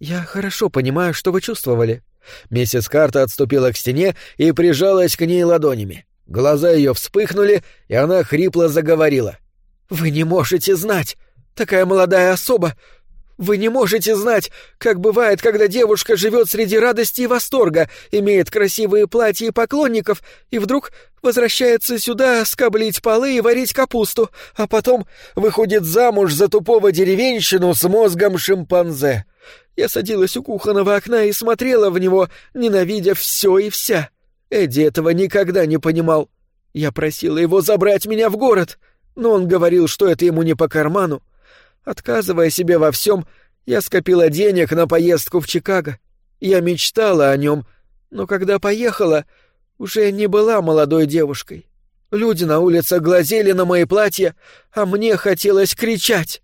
«Я хорошо понимаю, что вы чувствовали». Миссис Картер отступила к стене и прижалась к ней ладонями. Глаза ее вспыхнули, и она хрипло заговорила. «Вы не можете знать! Такая молодая особа! Вы не можете знать, как бывает, когда девушка живет среди радости и восторга, имеет красивые платья и поклонников, и вдруг возвращается сюда скоблить полы и варить капусту, а потом выходит замуж за тупого деревенщину с мозгом шимпанзе. Я садилась у кухонного окна и смотрела в него, ненавидя все и вся. Эдди этого никогда не понимал. Я просила его забрать меня в город, но он говорил, что это ему не по карману. Отказывая себе во всем, я скопила денег на поездку в Чикаго. Я мечтала о нем, но когда поехала, уже не была молодой девушкой. Люди на улице глазели на мои платья, а мне хотелось кричать.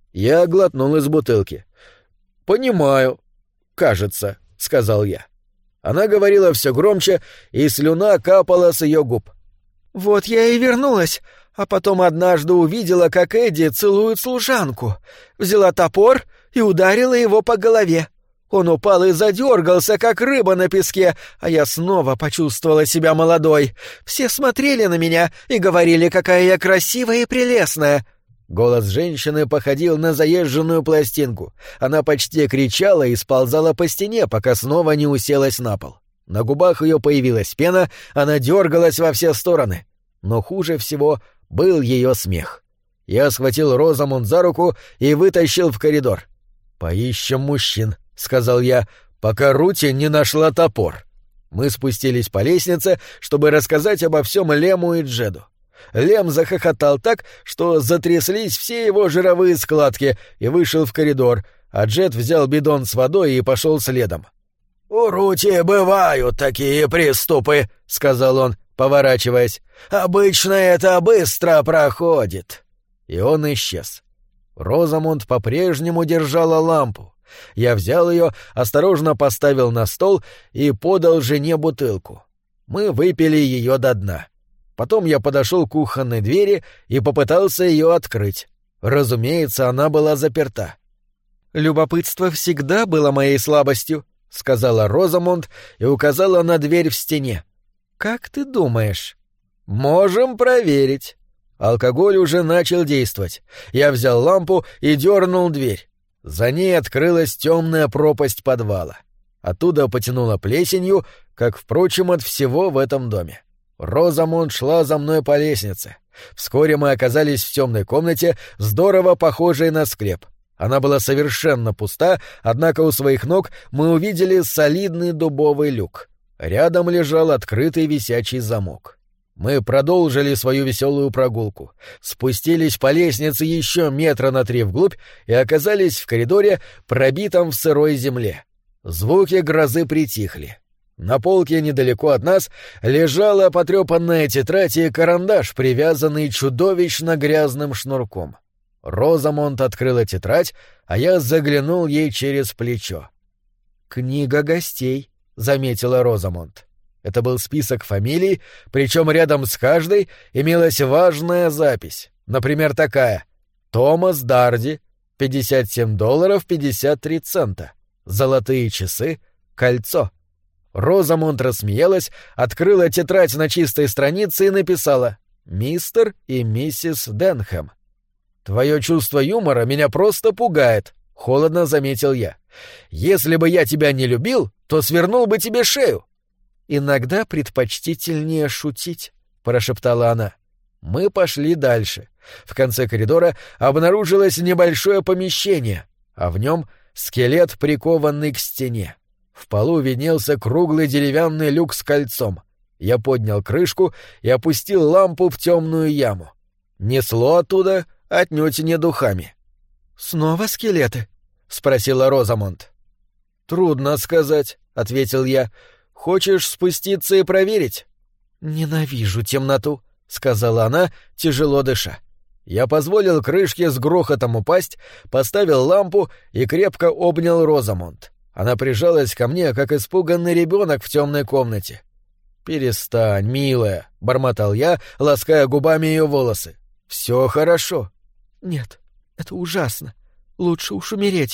Я глотнул из бутылки. «Понимаю, кажется», — сказал я. Она говорила все громче, и слюна капала с ее губ. «Вот я и вернулась, а потом однажды увидела, как Эдди целует служанку. Взяла топор и ударила его по голове. Он упал и задергался, как рыба на песке, а я снова почувствовала себя молодой. Все смотрели на меня и говорили, какая я красивая и прелестная». Голос женщины походил на заезженную пластинку. Она почти кричала и сползала по стене, пока снова не уселась на пол. На губах ее появилась пена, она дергалась во все стороны. Но хуже всего был ее смех. Я схватил Розамунд за руку и вытащил в коридор. «Поищем мужчин», — сказал я, — «пока Рути не нашла топор». Мы спустились по лестнице, чтобы рассказать обо всем Лему и Джеду. Лем захохотал так, что затряслись все его жировые складки, и вышел в коридор, а Джед взял бидон с водой и пошел следом. «У Рути бывают такие приступы», — сказал он, поворачиваясь. «Обычно это быстро проходит». И он исчез. Розамунд по-прежнему держала лампу. Я взял ее, осторожно поставил на стол и подал жене бутылку. Мы выпили ее до дна. Потом я подошел к кухонной двери и попытался ее открыть. Разумеется, она была заперта. «Любопытство всегда было моей слабостью», — сказала Розамунд и указала на дверь в стене. «Как ты думаешь?» «Можем проверить». Алкоголь уже начал действовать. Я взял лампу и дернул дверь. За ней открылась темная пропасть подвала. Оттуда потянуло плесенью, как, впрочем, от всего в этом доме. Розамунд шла за мной по лестнице. Вскоре мы оказались в темной комнате, здорово похожей на склеп. Она была совершенно пуста, однако у своих ног мы увидели солидный дубовый люк. Рядом лежал открытый висячий замок. Мы продолжили свою веселую прогулку, спустились по лестнице еще 3 метра вглубь и оказались в коридоре, пробитом в сырой земле. Звуки грозы притихли. На полке недалеко от нас лежала потрепанная тетрадь и карандаш, привязанный чудовищно грязным шнурком. Розамунд открыла тетрадь, а я заглянул ей через плечо. «Книга гостей», — заметила Розамунд. Это был список фамилий, причем рядом с каждой имелась важная запись. Например, такая: Томас Дарди, $57.53, золотые часы, кольцо. Розамунд рассмеялась, открыла тетрадь на чистой странице и написала: «Мистер и миссис Денхэм». «Твое чувство юмора меня просто пугает», — холодно заметил я. «Если бы я тебя не любил, то свернул бы тебе шею». «Иногда предпочтительнее шутить», — прошептала она. Мы пошли дальше. В конце коридора обнаружилось небольшое помещение, а в нем скелет, прикованный к стене. В полу виднелся круглый деревянный люк с кольцом. Я поднял крышку и опустил лампу в темную яму. Несло оттуда отнюдь не духами. «Снова скелеты?» — спросила Розамунд. «Трудно сказать», — ответил я. «Хочешь спуститься и проверить?» «Ненавижу темноту», — сказала она, тяжело дыша. Я позволил крышке с грохотом упасть, поставил лампу и крепко обнял Розамунд. Она прижалась ко мне, как испуганный ребенок в темной комнате. «Перестань, милая», — бормотал я, лаская губами ее волосы. «Все хорошо». «Нет, это ужасно. Лучше уж умереть.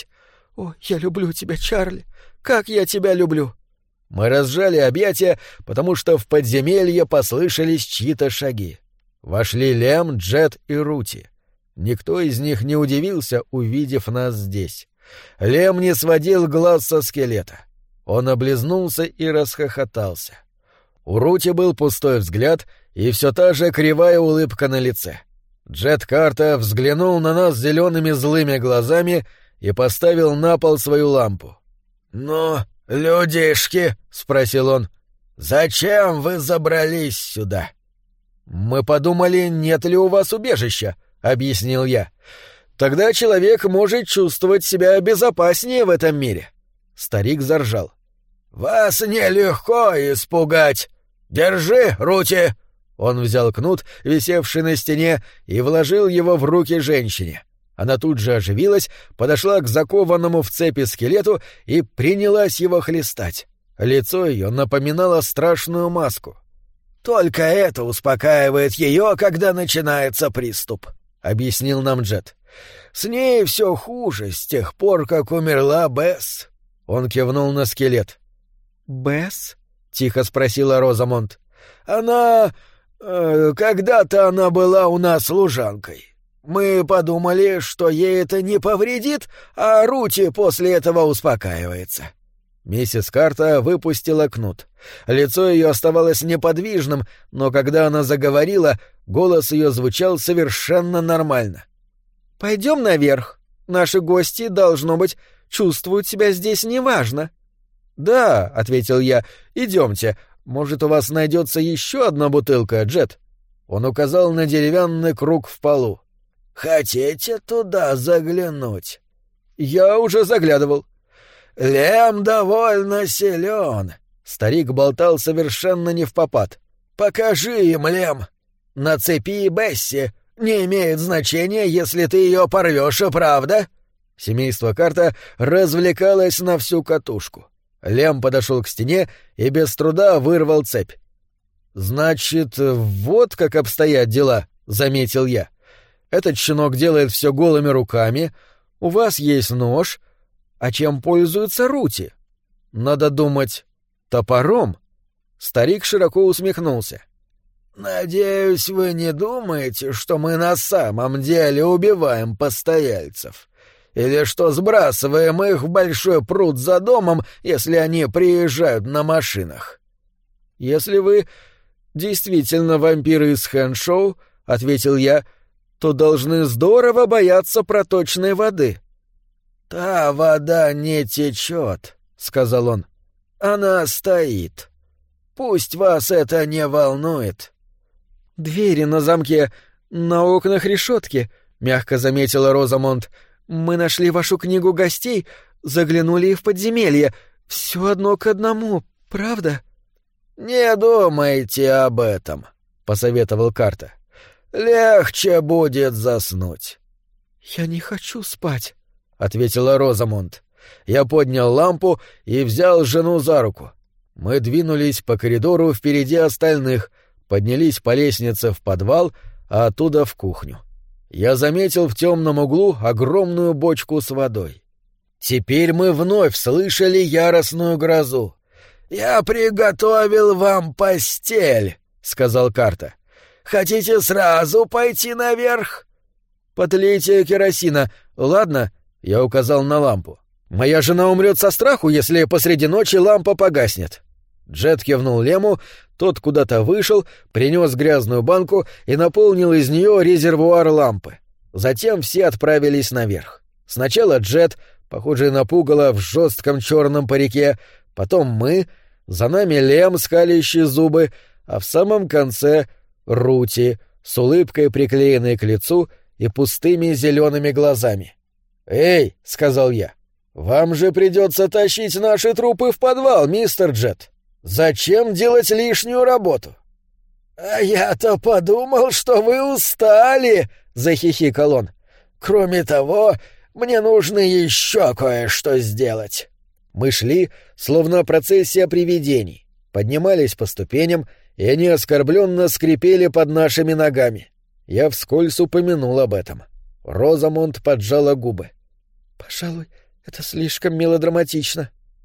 «О, я люблю тебя, Чарли! Как я тебя люблю!» Мы разжали объятия, потому что в подземелье послышались чьи-то шаги. Вошли Лем, Джет и Рути. Никто из них не удивился, увидев нас здесь. Лем не сводил глаз со скелета. Он облизнулся и расхохотался. У Рути был пустой взгляд и все та же кривая улыбка на лице. Джет Карта взглянул на нас зелеными злыми глазами и поставил на пол свою лампу. «Ну, людишки», — спросил он, — «зачем вы забрались сюда?» «Мы подумали, нет ли у вас убежища», — объяснил я. «Тогда человек может чувствовать себя безопаснее в этом мире». Старик заржал. «Вас нелегко испугать. Держи, Рути!» Он взял кнут, висевший на стене, и вложил его в руки женщине. Она тут же оживилась, подошла к закованному в цепи скелету и принялась его хлестать. Лицо ее напоминало страшную маску. «Только это успокаивает ее, когда начинается приступ», — объяснил нам Джет. «С ней все хуже с тех пор, как умерла Бесс». Он кивнул на скелет. «Бесс?» — тихо спросила Розамонд. «Она... когда-то она была у нас служанкой. Мы подумали, что ей это не повредит, а Рути после этого успокаивается». Миссис Карта выпустила кнут. Лицо ее оставалось неподвижным, но когда она заговорила, голос ее звучал совершенно нормально. «Пойдем наверх. Наши гости, должно быть, чувствуют себя здесь неважно». «Да», — ответил я, — «идемте. Может, у вас найдется еще одна бутылка, Джет?» Он указал на деревянный круг в полу. «Хотите туда заглянуть?» «Я уже заглядывал». «Лем довольно силен». Старик болтал совершенно невпопад. «Покажи им, Лем. На цепи Бесси. Не имеет значения, если ты ее порвешь, правда?» Семейство Карта развлекалось на всю катушку. Лем подошел к стене и без труда вырвал цепь. «Значит, вот как обстоят дела», — заметил я. «Этот щенок делает все голыми руками, у вас есть нож, а чем пользуется Рути? Надо думать, топором?» Старик широко усмехнулся. «Надеюсь, вы не думаете, что мы на самом деле убиваем постояльцев? Или что сбрасываем их в большой пруд за домом, если они приезжают на машинах?» «Если вы действительно вампиры из Хэншоу, — ответил я, — то должны здорово бояться проточной воды». «Та вода не течет, — сказал он. — Она стоит. Пусть вас это не волнует». «Двери на замке, на окнах решетки, — мягко заметила Розамонд. Мы нашли вашу книгу гостей, заглянули и в подземелье. Все одно к одному, правда?» «Не думайте об этом», — посоветовал Карта. «Легче будет заснуть». «Я не хочу спать», — ответила Розамонд. Я поднял лампу и взял жену за руку. Мы двинулись по коридору впереди остальных, поднялись по лестнице в подвал, а оттуда в кухню. Я заметил в темном углу огромную бочку с водой. Теперь мы вновь слышали яростную грозу. «Я приготовил вам постель», — сказал Карта. «Хотите сразу пойти наверх?» «Подлейте керосина, ладно?» — я указал на лампу. «Моя жена умрет со страху, если посреди ночи лампа погаснет». Джет кивнул Лему, тот куда-то вышел, принес грязную банку и наполнил из нее резервуар лампы. Затем все отправились наверх. Сначала Джет, похожий на пугало в жестком черном парике, потом мы, за нами Лем, скалящий зубы, а в самом конце Рути, с улыбкой приклеенной к лицу и пустыми зелеными глазами. «Эй», — сказал я, — «вам же придется тащить наши трупы в подвал, мистер Джет. Зачем делать лишнюю работу?» «А я-то подумал, что вы устали», — захихикал он. «Кроме того, мне нужно еще кое-что сделать». Мы шли, словно процессия привидений, поднимались по ступеням, и они оскорбленно скрипели под нашими ногами. Я вскользь упомянул об этом. Розамонд поджала губы. «Пожалуй, Это слишком мелодраматично».